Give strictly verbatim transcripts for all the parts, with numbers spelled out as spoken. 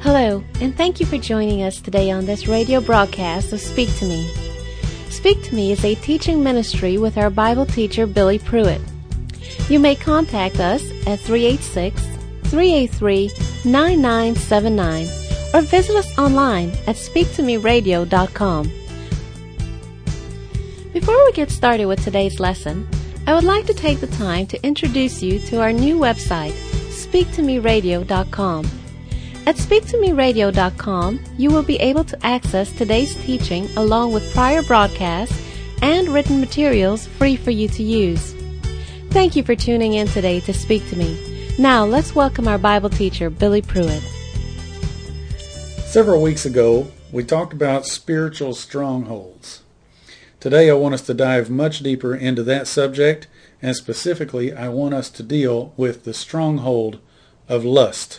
Hello, and thank you for joining us today on this radio broadcast of Speak to Me. Speak to Me is a teaching ministry with our Bible teacher, Billy Pruitt. You may contact us at three eight six, three eight three, nine nine seven nine or visit us online at speak to me radio dot com. Before we get started with today's lesson, I would like to take the time to introduce you to our new website, speak to me radio dot com. At speak to me radio dot com, you will be able to access today's teaching along with prior broadcasts and written materials free for you to use. Thank you for tuning in today to Speak to Me. Now, let's welcome our Bible teacher, Billy Pruitt. Several weeks ago, we talked about spiritual strongholds. Today, I want us to dive much deeper into that subject, and specifically, I want us to deal with the stronghold of lust.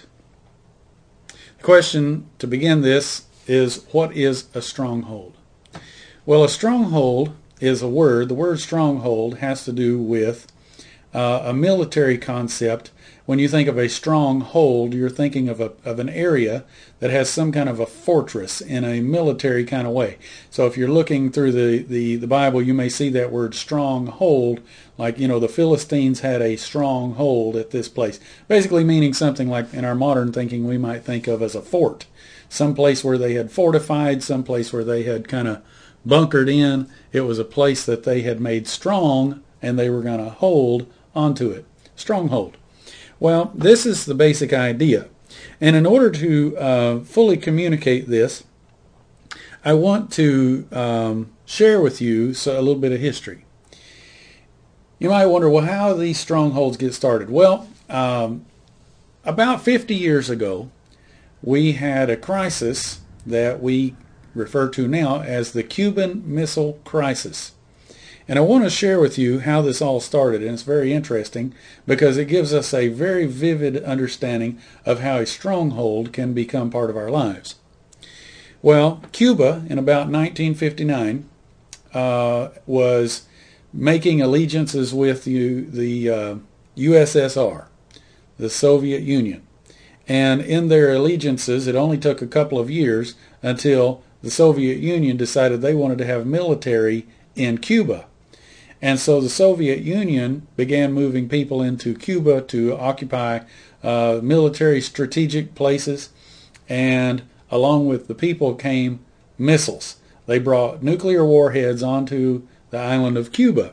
The question to begin this is, what is a stronghold? Well, a stronghold is a word. The word stronghold has to do with uh, a military concept. When you think of a stronghold, you're thinking of a of an area that has some kind of a fortress in a military kind of way. So if you're looking through the, the, the Bible, you may see that word stronghold, like, you know, the Philistines had a stronghold at this place. Basically meaning something like, in our modern thinking, we might think of as a fort. Some place where they had fortified, some place where they had kind of bunkered in. It was a place that they had made strong, and they were going to hold onto it. Stronghold. Well, this is the basic idea. And in order to uh, fully communicate this, I want to um, share with you so, a little bit of history. You might wonder, well, how these strongholds get started? Well, um, about fifty years ago, we had a crisis that we refer to now as the Cuban Missile Crisis. And I want to share with you how this all started, and it's very interesting because it gives us a very vivid understanding of how a stronghold can become part of our lives. Well, Cuba in about nineteen fifty-nine uh, was making allegiances with the, the uh, U S S R, the Soviet Union. And in their allegiances, it only took a couple of years until the Soviet Union decided they wanted to have military in Cuba. And so the Soviet Union began moving people into Cuba to occupy uh, military strategic places, and along with the people came missiles. They brought nuclear warheads onto the island of Cuba.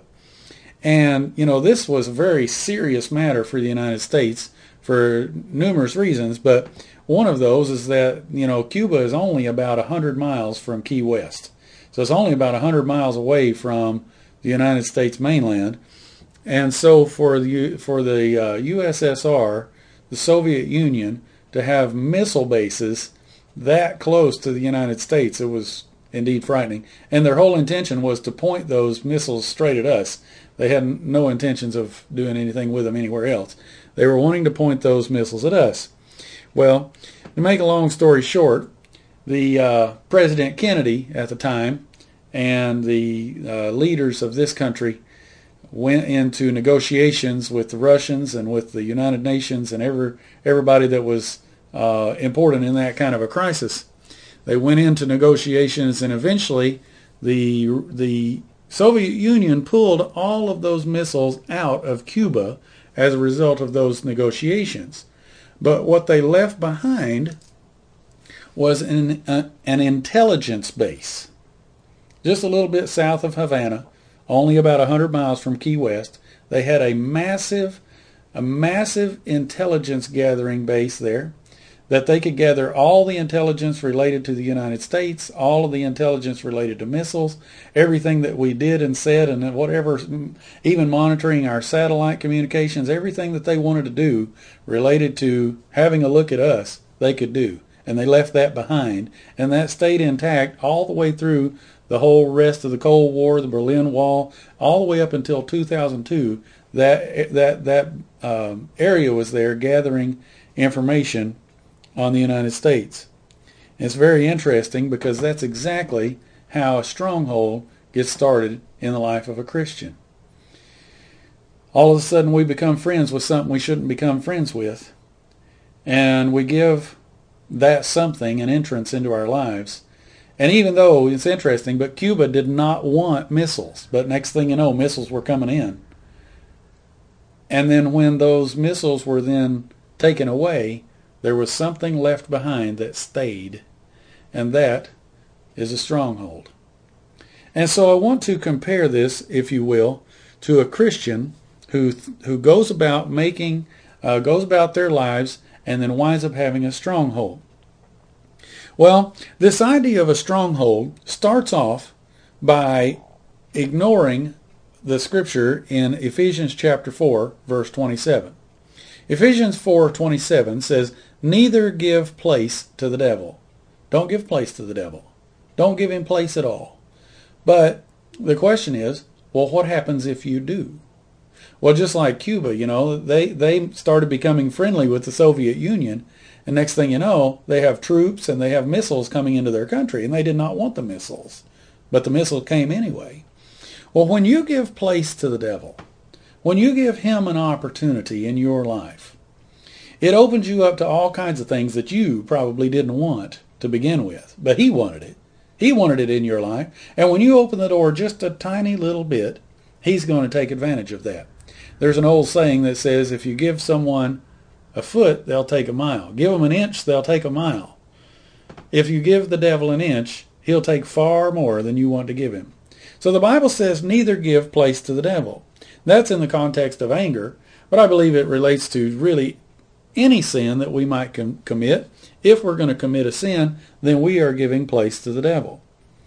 And, you know, this was a very serious matter for the United States for numerous reasons, but one of those is that, you know, Cuba is only about one hundred miles from Key West. So it's only about one hundred miles away from the United States mainland, and so for the for the uh, U S S R, the Soviet Union, to have missile bases that close to the United States, it was indeed frightening. And their whole intention was to point those missiles straight at us. They had no intentions of doing anything with them anywhere else. They were wanting to point those missiles at us. Well, to make a long story short, the uh, President Kennedy at the time and the uh, leaders of this country went into negotiations with the Russians and with the United Nations and every, everybody that was uh, important in that kind of a crisis. They went into negotiations, and eventually the the Soviet Union pulled all of those missiles out of Cuba as a result of those negotiations. But what they left behind was an, uh, an intelligence base. Just a little bit south of Havana, only about one hundred miles from Key West. They had a massive, a massive intelligence gathering base there that they could gather all the intelligence related to the United States, all of the intelligence related to missiles, everything that we did and said, and whatever, even monitoring our satellite communications, everything that they wanted to do related to having a look at us, they could do. And they left that behind, and that stayed intact all the way through the whole rest of the Cold War, the Berlin Wall, all the way up until two thousand two. That that that um, area was there gathering information on the United States. And it's very interesting because that's exactly how a stronghold gets started in the life of a Christian. All of a sudden we become friends with something we shouldn't become friends with, and we give that something an entrance into our lives. And even though it's interesting, but Cuba did not want missiles. But next thing you know, missiles were coming in. And then when those missiles were then taken away, there was something left behind that stayed. And that is a stronghold. And so I want to compare this, if you will, to a Christian who who goes about making, uh, goes about their lives and then winds up having a stronghold. Well, this idea of a stronghold starts off by ignoring the scripture in Ephesians chapter four, verse twenty-seven. Ephesians four twenty-seven says, "Neither give place to the devil." Don't give place to the devil. Don't give him place at all. But the question is, well, what happens if you do? Well, just like Cuba, you know, they, they started becoming friendly with the Soviet Union, and next thing you know, they have troops and they have missiles coming into their country, and they did not want the missiles. But the missile came anyway. Well, when you give place to the devil, when you give him an opportunity in your life, it opens you up to all kinds of things that you probably didn't want to begin with. But he wanted it. He wanted it in your life. And when you open the door just a tiny little bit, he's going to take advantage of that. There's an old saying that says, if you give someone a foot, they'll take a mile. Give them an inch, they'll take a mile. If you give the devil an inch, he'll take far more than you want to give him. So the Bible says, neither give place to the devil. That's in the context of anger, but I believe it relates to really any sin that we might com- commit. If we're going to commit a sin, then we are giving place to the devil.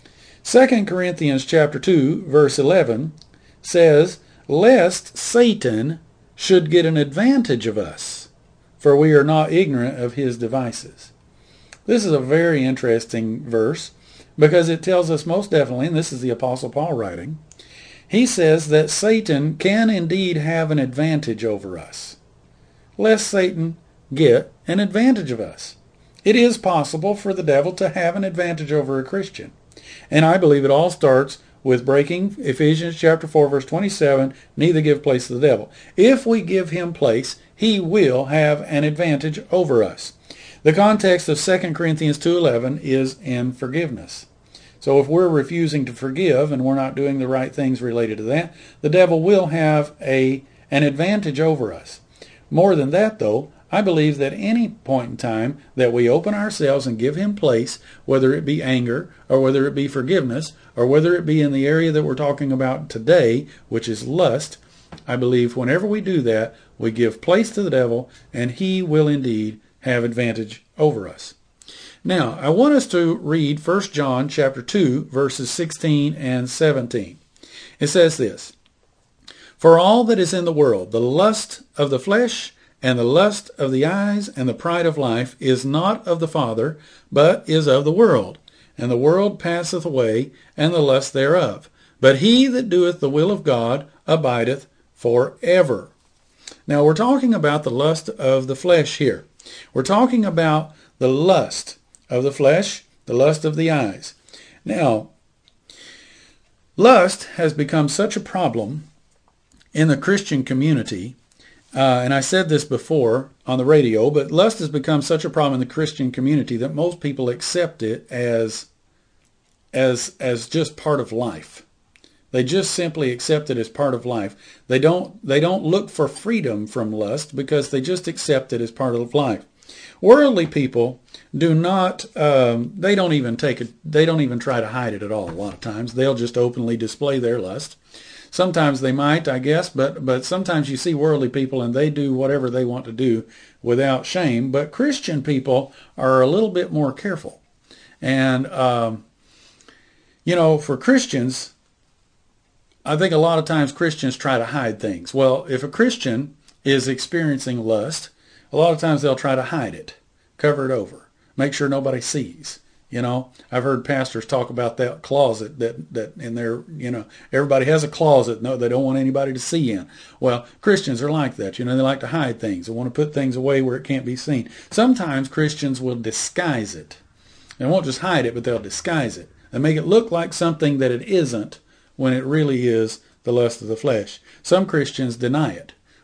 Second Corinthians chapter two, verse eleven says, "Lest Satan should get an advantage of us, for we are not ignorant of his devices." This is a very interesting verse because it tells us most definitely, and this is the Apostle Paul writing, he says that Satan can indeed have an advantage over us. Lest Satan get an advantage of us. It is possible for the devil to have an advantage over a Christian. And I believe it all starts with breaking Ephesians chapter four, verse twenty-seven, neither give place to the devil. If we give him place, he will have an advantage over us. The context of Second Corinthians two eleven is in forgiveness. So if we're refusing to forgive and we're not doing the right things related to that, the devil will have a an advantage over us. More than that, though, I believe that any point in time that we open ourselves and give him place, whether it be anger or whether it be forgiveness or whether it be in the area that we're talking about today, which is lust, I believe whenever we do that, we give place to the devil and he will indeed have advantage over us. Now, I want us to read First John chapter two, verses sixteen and seventeen. It says this, "For all that is in the world, the lust of the flesh and the lust of the eyes and the pride of life is not of the Father, but is of the world. And the world passeth away, and the lust thereof. But he that doeth the will of God abideth forever." Now we're talking about the lust of the flesh here. We're talking about the lust of the flesh, the lust of the eyes. Now, lust has become such a problem in the Christian community. Uh, and I said this before on the radio, but lust has become such a problem in the Christian community that most people accept it as, as, as just part of life. They just simply accept it as part of life. They don't, they don't look for freedom from lust because they just accept it as part of life. Worldly people do not, um, they don't even take it, they don't even try to hide it at all a lot of times. They'll just openly display their lust. Sometimes they might, I guess, but, but sometimes you see worldly people and they do whatever they want to do without shame. But Christian people are a little bit more careful. And, um, you know, for Christians, I think a lot of times Christians try to hide things. Well, if a Christian is experiencing lust, a lot of times they'll try to hide it, cover it over, make sure nobody sees. You know, I've heard pastors talk about that closet that, that in their, you know, everybody has a closet. No, they don't want anybody to see in. Well, Christians are like that. You know, they like to hide things. They want to put things away where it can't be seen. Sometimes Christians will disguise it. They won't just hide it, but they'll disguise it and make it look like something that it isn't when it really is the lust of the flesh. Some Christians deny it.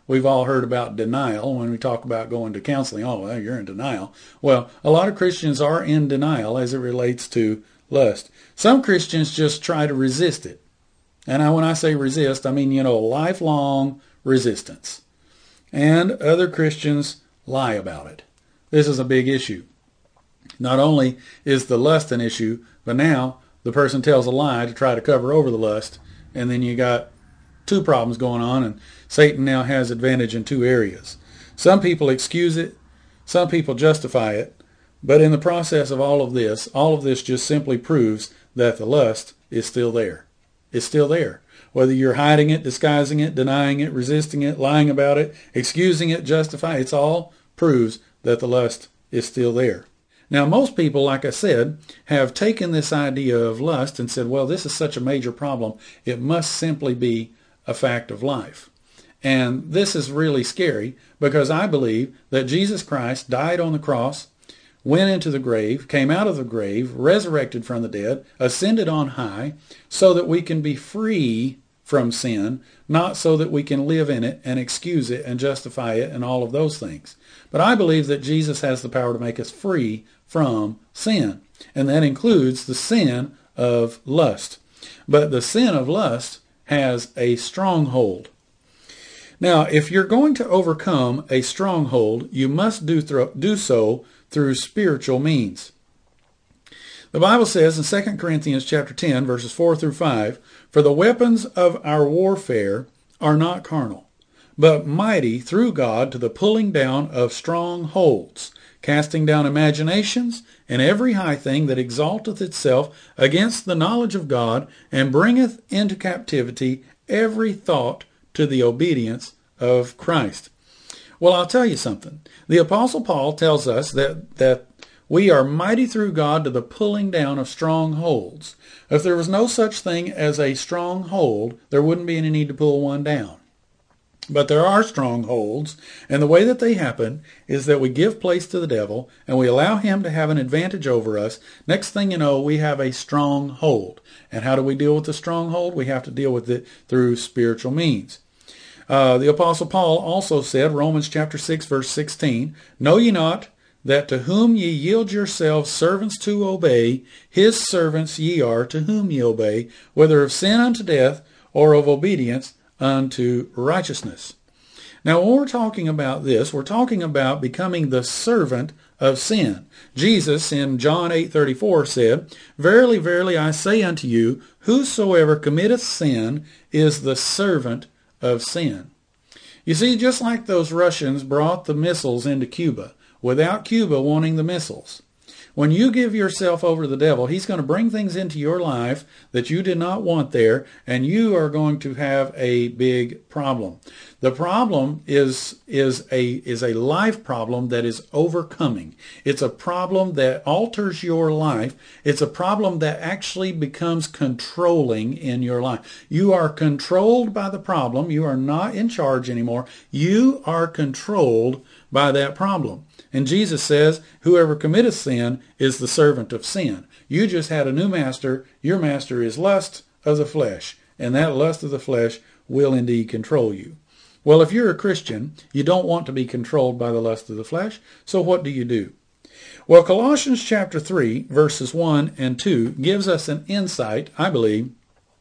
we've all heard about denial when we talk about going to counseling. Oh, well, you're in denial. Well, a lot of Christians are in denial as it relates to lust. Some Christians just try to resist it. And I, when I say resist, I mean, you know, lifelong resistance. And other Christians lie about it. This is a big issue. Not only is the lust an issue, but now the person tells a lie to try to cover over the lust, and then you got two problems going on, and Satan now has advantage in two areas. Some people excuse it, some people justify it, but in the process of all of this, all of this just simply proves that the lust is still there. It's still there. Whether you're hiding it, disguising it, denying it, resisting it, lying about it, excusing it, justifying it, it's all proves that the lust is still there. Now, most people, like I said, have taken this idea of lust and said, well, this is such a major problem, it must simply be a fact of life. And this is really scary because I believe that Jesus Christ died on the cross, went into the grave, came out of the grave, resurrected from the dead, ascended on high, so that we can be free from sin, not so that we can live in it and excuse it and justify it and all of those things. But I believe that Jesus has the power to make us free from sin, and that includes the sin of lust. But the sin of lust has a stronghold. Now, if you're going to overcome a stronghold, you must do, th- do so through spiritual means. The Bible says in Second Corinthians chapter ten, verses four through five, "For the weapons of our warfare are not carnal, but mighty through God to the pulling down of strongholds, casting down imaginations and every high thing that exalteth itself against the knowledge of God, and bringeth into captivity every thought to the obedience of Christ." Well, I'll tell you something. The Apostle Paul tells us that, that we are mighty through God to the pulling down of strongholds. If there was no such thing as a stronghold, there wouldn't be any need to pull one down. But there are strongholds, and the way that they happen is that we give place to the devil, and we allow him to have an advantage over us. Next thing you know, we have a stronghold. And how do we deal with the stronghold? We have to deal with it through spiritual means. Uh, the Apostle Paul also said, Romans chapter six, verse sixteen, "Know ye not that to whom ye yield yourselves servants to obey, his servants ye are to whom ye obey, whether of sin unto death or of obedience unto righteousness." Now, when we're talking about this, we're talking about becoming the servant of sin. Jesus in John eight thirty-four said, "Verily, verily, I say unto you, whosoever committeth sin is the servant of sin." You see, just like those Russians brought the missiles into Cuba, without Cuba wanting the missiles, when you give yourself over to the devil, he's going to bring things into your life that you did not want there, and you are going to have a big problem. The problem is is a is a life problem that is overcoming. It's a problem that alters your life. It's a problem that actually becomes controlling in your life. You are controlled by the problem. You are not in charge anymore. You are controlled by that problem. And Jesus says, whoever committeth sin is the servant of sin. You just had a new master. Your master is lust of the flesh, and that lust of the flesh will indeed control you. Well, if you're a Christian, you don't want to be controlled by the lust of the flesh, so what do you do? Well, Colossians chapter three, verses one and two gives us an insight, I believe,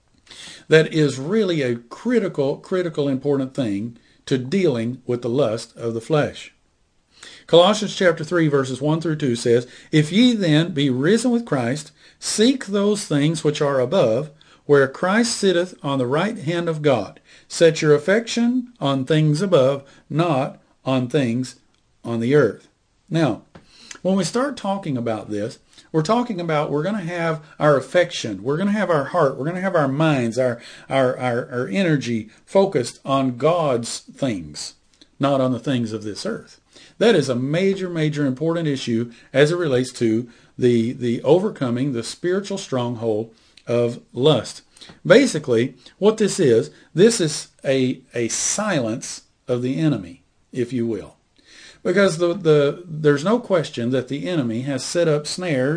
that is really a critical, critical important thing to dealing with the lust of the flesh. Colossians chapter three, verses one through two says, "If ye then be risen with Christ, seek those things which are above, where Christ sitteth on the right hand of God. Set your affection on things above, not on things on the earth." Now, when we start talking about this, we're talking about we're going to have our affection, we're going to have our heart, we're going to have our minds, our, our, our, our energy focused on God's things, not on the things of this earth. That is a major, major important issue as it relates to the, the overcoming the spiritual stronghold of lust. Basically, what this is, this is a, a silence of the enemy, if you will. Because the, the there's no question that the enemy has set up snares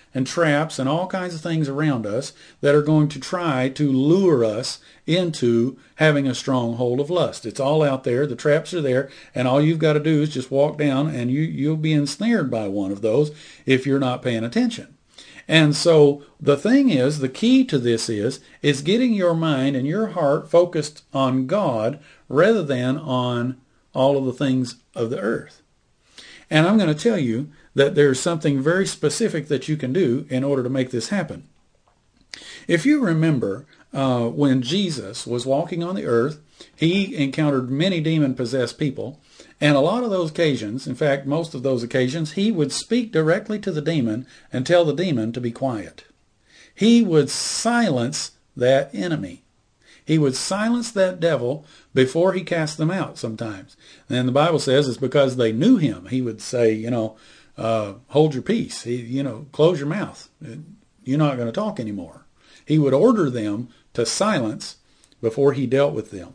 and traps and all kinds of things around us that are going to try to lure us into having a stronghold of lust. It's all out there. The traps are there, and all you've got to do is just walk down, and you, you'll be ensnared by one of those if you're not paying attention. And so the thing is, the key to this is, is getting your mind and your heart focused on God rather than on all of the things of the earth. And I'm going to tell you that there's something very specific that you can do in order to make this happen. If you remember, uh, when Jesus was walking on the earth, he encountered many demon-possessed people. And a lot of those occasions, in fact, most of those occasions, he would speak directly to the demon and tell the demon to be quiet. He would silence that enemy. He would silence that devil before he cast them out sometimes. And the Bible says it's because they knew him. He would say, you know, uh, hold your peace. He, you know, close your mouth. You're not going to talk anymore. He would order them to silence before he dealt with them.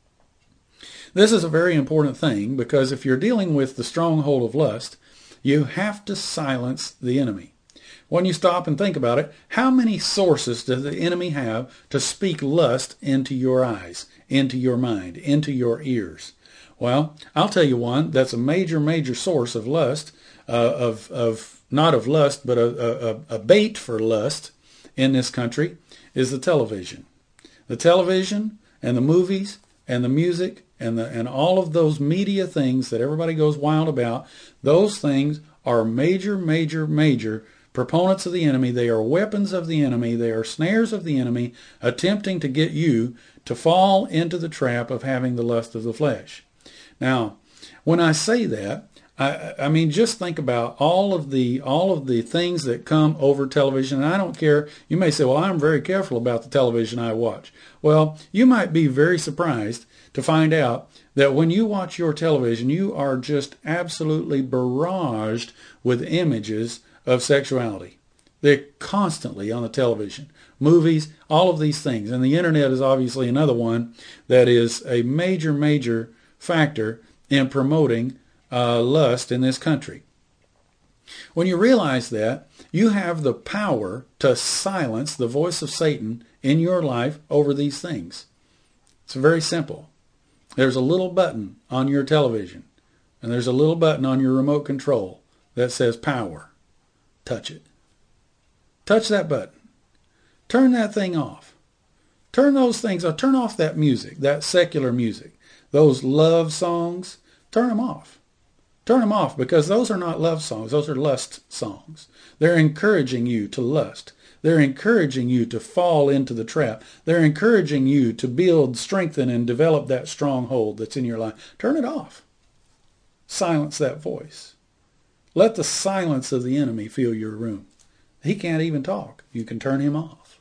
This is a very important thing, because if you're dealing with the stronghold of lust, you have to silence the enemy. When you stop and think about it, how many sources does the enemy have to speak lust into your eyes, into your mind, into your ears? Well, I'll tell you one that's a major, major source of lust, uh, of, of not of lust, but a, a, a bait for lust in this country is the television. The television and the movies and the music and the and all of those media things that everybody goes wild about, those things are major, major, major proponents of the enemy. They are weapons of the enemy. They are snares of the enemy attempting to get you to fall into the trap of having the lust of the flesh. Now, when I say that, I, I mean, just think about all of the all of the things that come over television. And I don't care. You may say, well, I'm very careful about the television I watch. Well, you might be very surprised to find out that when you watch your television, you are just absolutely barraged with images of sexuality. They're constantly on the television. Movies, all of these things. And the internet is obviously another one that is a major, major factor in promoting uh, lust in this country. When you realize that, you have the power to silence the voice of Satan in your life over these things. It's very simple. There's a little button on your television, and there's a little button on your remote control that says power. Touch it. Touch that button. Turn that thing off. Turn those things off. Turn off that music, that secular music. Those love songs, turn them off. Turn them off, because those are not love songs. Those are lust songs. They're encouraging you to lust. They're encouraging you to fall into the trap. They're encouraging you to build, strengthen, and develop that stronghold that's in your life. Turn it off. Silence that voice. Let the silence of the enemy fill your room. He can't even talk. You can turn him off.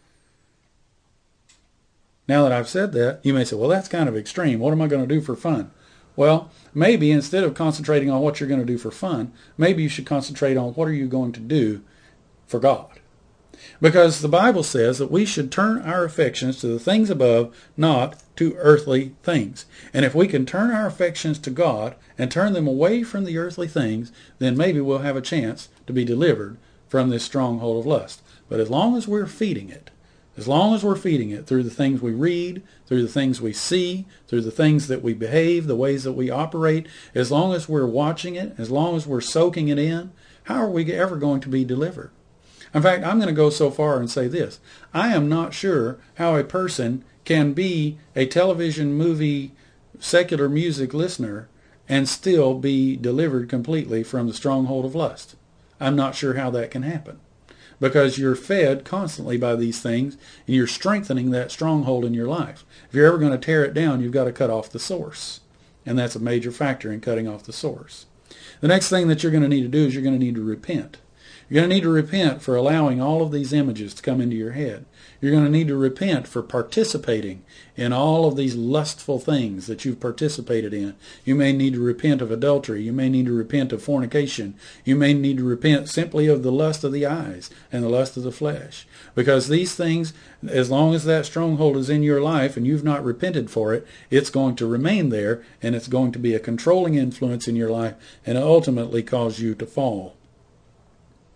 Now that I've said that, you may say, well, that's kind of extreme. What am I going to do for fun? Well, maybe instead of concentrating on what you're going to do for fun, maybe you should concentrate on what are you going to do for God. Because the Bible says that we should turn our affections to the things above, not to earthly things. And if we can turn our affections to God and turn them away from the earthly things, then maybe we'll have a chance to be delivered from this stronghold of lust. But as long as we're feeding it, as long as we're feeding it through the things we read, through the things we see, through the things that we behave, the ways that we operate, as long as we're watching it, as long as we're soaking it in, how are we ever going to be delivered? In fact, I'm going to go so far and say this. I am not sure how a person can be a television, movie, secular music listener and still be delivered completely from the stronghold of lust. I'm not sure how that can happen. Because you're fed constantly by these things, and you're strengthening that stronghold in your life. If you're ever going to tear it down, you've got to cut off the source. And that's a major factor in cutting off the source. The next thing that you're going to need to do is you're going to need to repent. You're going to need to repent for allowing all of these images to come into your head. You're going to need to repent for participating in all of these lustful things that you've participated in. You may need to repent of adultery. You may need to repent of fornication. You may need to repent simply of the lust of the eyes and the lust of the flesh. Because these things, as long as that stronghold is in your life and you've not repented for it, it's going to remain there, and it's going to be a controlling influence in your life and ultimately cause you to fall.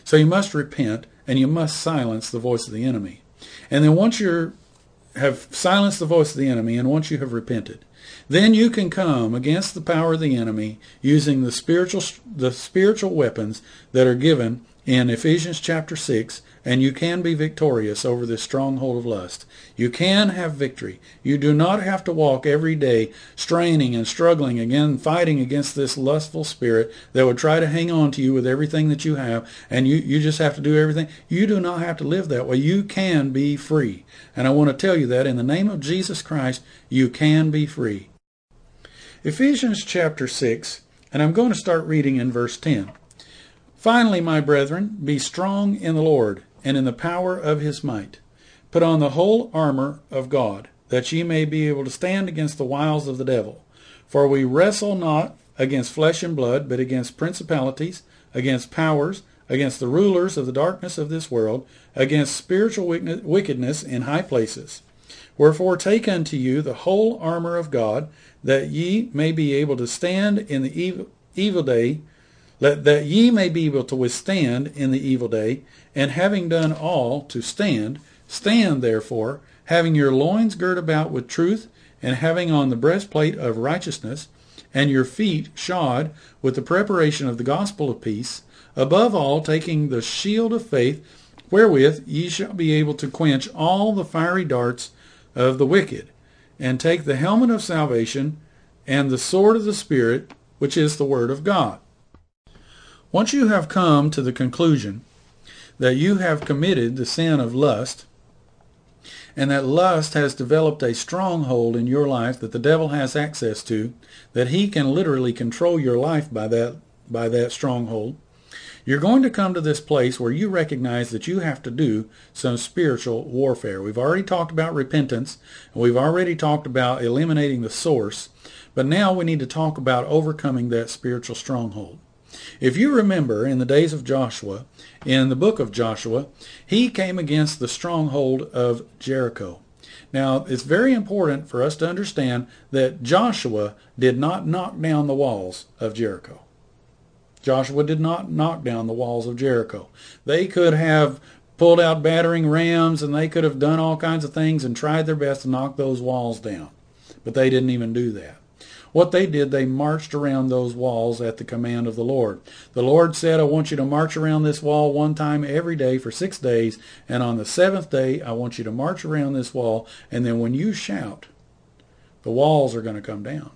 So you must repent, and you must silence the voice of the enemy. And then once you have silenced the voice of the enemy, and once you have repented, then you can come against the power of the enemy using the spiritual the spiritual weapons that are given in Ephesians chapter six, and you can be victorious over this stronghold of lust. You can have victory. You do not have to walk every day straining and struggling again, fighting against this lustful spirit that would try to hang on to you with everything that you have, and you, you just have to do everything. You do not have to live that way. You can be free. And I want to tell you that in the name of Jesus Christ, you can be free. Ephesians chapter six, and I'm going to start reading in verse ten. Finally, my brethren, be strong in the Lord, and in the power of his might. Put on the whole armor of God, that ye may be able to stand against the wiles of the devil. For we wrestle not against flesh and blood, but against principalities, against powers, against the rulers of the darkness of this world, against spiritual wickedness in high places. Wherefore take unto you the whole armor of God, that ye may be able to stand in the evil, evil day, Let, that ye may be able to withstand in the evil day, and having done all to stand, stand therefore, having your loins girt about with truth, and having on the breastplate of righteousness, and your feet shod with the preparation of the gospel of peace, above all taking the shield of faith, wherewith ye shall be able to quench all the fiery darts of the wicked, and take the helmet of salvation, and the sword of the Spirit, which is the word of God. Once you have come to the conclusion that you have committed the sin of lust, and that lust has developed a stronghold in your life that the devil has access to, that he can literally control your life by that, by that stronghold, you're going to come to this place where you recognize that you have to do some spiritual warfare. We've already talked about repentance, and we've already talked about eliminating the source, but now we need to talk about overcoming that spiritual stronghold. If you remember, in the days of Joshua, in the book of Joshua, he came against the stronghold of Jericho. Now, it's very important for us to understand that Joshua did not knock down the walls of Jericho. Joshua did not knock down the walls of Jericho. They could have pulled out battering rams, and they could have done all kinds of things and tried their best to knock those walls down. But they didn't even do that. What they did, they marched around those walls at the command of the Lord. The Lord said, I want you to march around this wall one time every day for six days, and on the seventh day, I want you to march around this wall, and then when you shout, the walls are going to come down.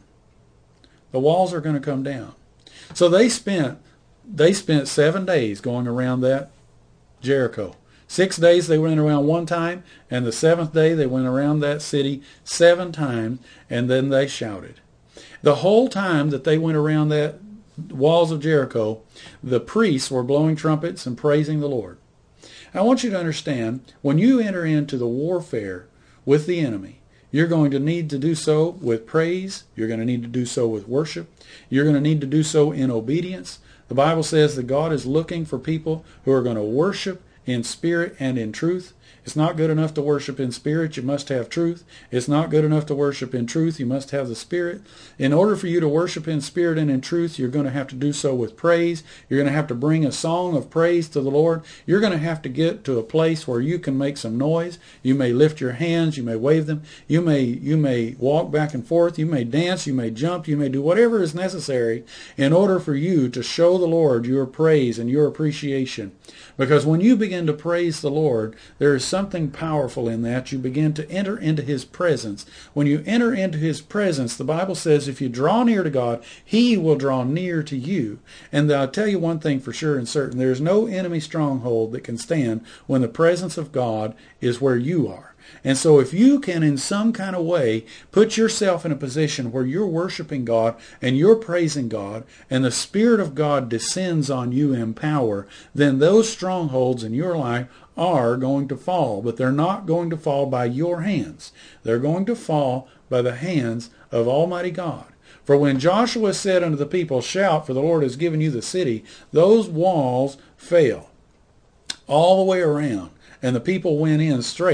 The walls are going to come down. So they spent, they spent seven days going around that Jericho. Six days they went around one time, and the seventh day they went around that city seven times, and then they shouted. The whole time that they went around that walls of Jericho, the priests were blowing trumpets and praising the Lord. I want you to understand, when you enter into the warfare with the enemy, you're going to need to do so with praise. You're going to need to do so with worship. You're going to need to do so in obedience. The Bible says that God is looking for people who are going to worship in spirit and in truth. It's not good enough to worship in spirit. You must have truth. It's not good enough to worship in truth. You must have the Spirit. In order for you to worship in spirit and in truth, you're going to have to do so with praise. You're going to have to bring a song of praise to the Lord. You're going to have to get to a place where you can make some noise. You may lift your hands. You may wave them. You may, you may walk back and forth. You may dance. You may jump. You may do whatever is necessary in order for you to show the Lord your praise and your appreciation. Because when you begin to praise the Lord, there is something powerful in that. You begin to enter into His presence. When you enter into His presence, the Bible says if you draw near to God, He will draw near to you. And I'll tell you one thing for sure and certain. There is no enemy stronghold that can stand when the presence of God is where you are. And so if you can in some kind of way put yourself in a position where you're worshiping God and you're praising God and the Spirit of God descends on you in power, then those strongholds in your life are going to fall. But they're not going to fall by your hands. They're going to fall by the hands of Almighty God. For when Joshua said unto the people, shout, for the Lord has given you the city, those walls fell all the way around, and the people went in straight.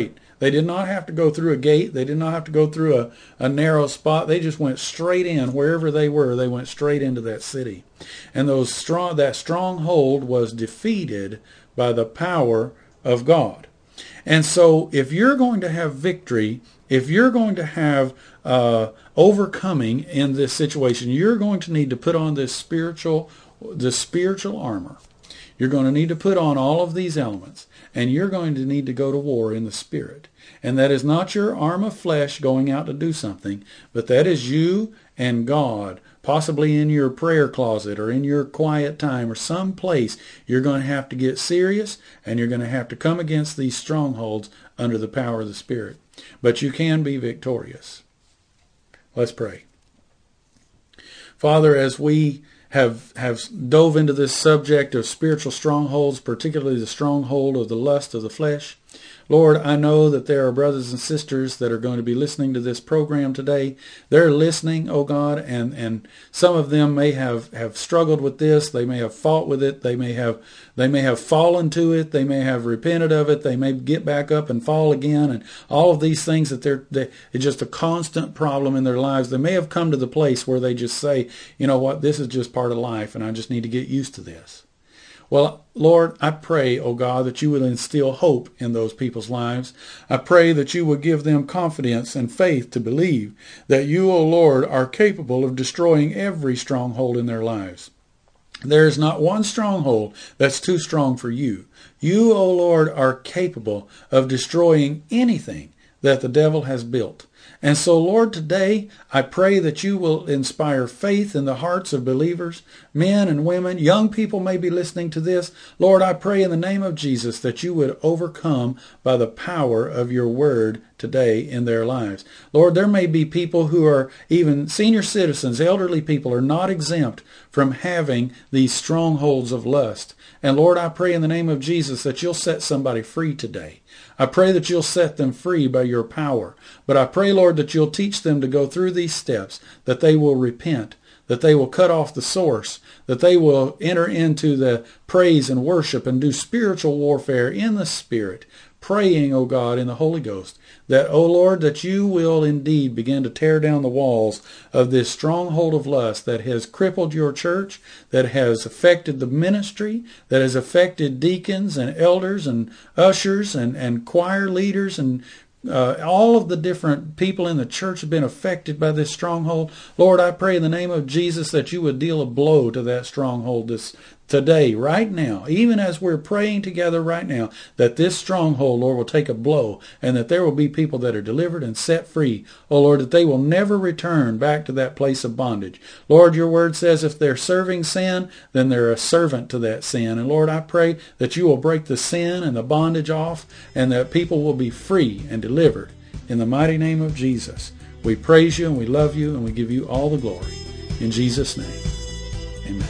They did not have to go through a gate. They did not have to go through a, a narrow spot. They just went straight in. Wherever they were, they went straight into that city. And those strong, that stronghold was defeated by the power of God. And so if you're going to have victory, if you're going to have uh, overcoming in this situation, you're going to need to put on this spiritual, this spiritual armor. You're going to need to put on all of these elements, and you're going to need to go to war in the Spirit. And that is not your arm of flesh going out to do something, but that is you and God, possibly in your prayer closet or in your quiet time or some place. You're going to have to get serious, and you're going to have to come against these strongholds under the power of the Spirit. But you can be victorious. Let's pray. Father, as we have have dove into this subject of spiritual strongholds, particularly the stronghold of the lust of the flesh, Lord, I know that there are brothers and sisters that are going to be listening to this program today. They're listening, oh God, and, and some of them may have, have struggled with this. They may have fought with it. They may have they may have fallen to it. They may have repented of it. They may get back up and fall again. And all of these things that they're they, it's just a constant problem in their lives. They may have come to the place where they just say, you know what, this is just part of life, and I just need to get used to this. Well, Lord, I pray, oh God, that you would instill hope in those people's lives. I pray that you would give them confidence and faith to believe that you, oh Lord, are capable of destroying every stronghold in their lives. There is not one stronghold that's too strong for you. You, oh Lord, are capable of destroying anything that the devil has built. And so, Lord, today I pray that you will inspire faith in the hearts of believers, men and women. Young people may be listening to this. Lord, I pray in the name of Jesus that you would overcome by the power of your word today in their lives. Lord, there may be people who are even senior citizens, elderly people are not exempt from having these strongholds of lust. And Lord, I pray in the name of Jesus that you'll set somebody free today. I pray that you'll set them free by your power. But I pray, Lord, that you'll teach them to go through these steps, that they will repent, that they will cut off the source, that they will enter into the praise and worship and do spiritual warfare in the Spirit, praying, O God, in the Holy Ghost, that, O Lord, that you will indeed begin to tear down the walls of this stronghold of lust that has crippled your church, that has affected the ministry, that has affected deacons and elders and ushers and, and choir leaders and Uh, all of the different people in the church have been affected by this stronghold. Lord, I pray in the name of Jesus that you would deal a blow to that stronghold this today, right now, even as we're praying together right now, that this stronghold, Lord, will take a blow and that there will be people that are delivered and set free. Oh, Lord, that they will never return back to that place of bondage. Lord, your word says if they're serving sin, then they're a servant to that sin. And Lord, I pray that you will break the sin and the bondage off and that people will be free and delivered. In the mighty name of Jesus, we praise you and we love you and we give you all the glory. In Jesus' name, amen.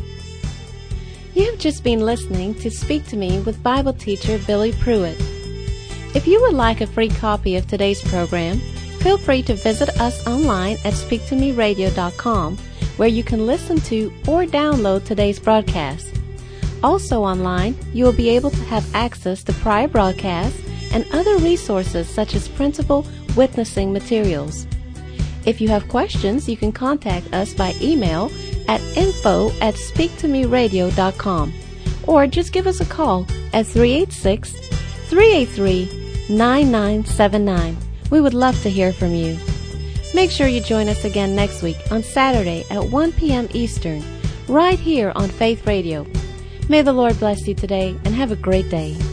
You have just been listening to Speak to Me with Bible teacher Billy Pruitt. If you would like a free copy of today's program, feel free to visit us online at speak to me radio dot com, where you can listen to or download today's broadcast. Also online, you will be able to have access to prior broadcasts and other resources such as printable witnessing materials. If you have questions, you can contact us by email at info at speak to me radio dot com or just give us a call at three eight six, three eight three, nine nine seven nine. We would love to hear from you. Make sure you join us again next week on Saturday at one p.m. Eastern, right here on Faith Radio. May the Lord bless you today and have a great day.